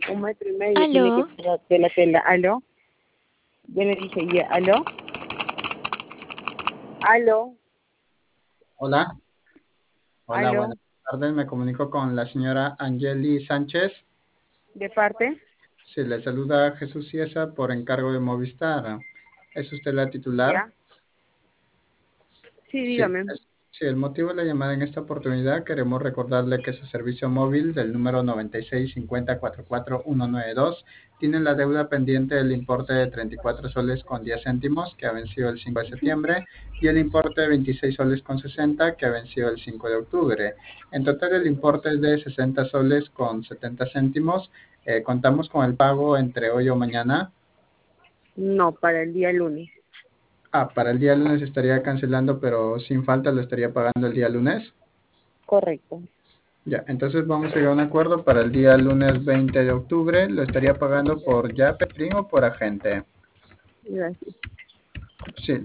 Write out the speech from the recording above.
1,5 metros tiene que Aló, ser de la tela. ¿Aló? Yo le dije, ya, ¿aló? ¿Aló? Hola, hola, buenas ¿Aló? tardes. Me comunico con la señora Angeli Sánchez. ¿De parte? Se le saluda Jesús Ciesa por encargo de Movistar. ¿Es usted la titular? ¿Ya? Sí, Sí, dígame. sí, el motivo de la llamada en esta oportunidad queremos recordarle que su servicio móvil del número 9650444192 tiene la deuda pendiente del importe de 34 soles con 10 céntimos que ha vencido el 5 de septiembre y el importe de 26 soles con 60 que ha vencido el 5 de octubre. En total el importe es de 60 soles con 70 céntimos. Contamos con el pago entre hoy o mañana. No, para el día lunes. Para el día lunes estaría cancelando, pero sin falta lo estaría pagando el día lunes. Correcto. Ya, entonces vamos a llegar a un acuerdo para el día lunes 20 de octubre. Lo estaría pagando por Yape, PRIN o por agente. Gracias. Sí,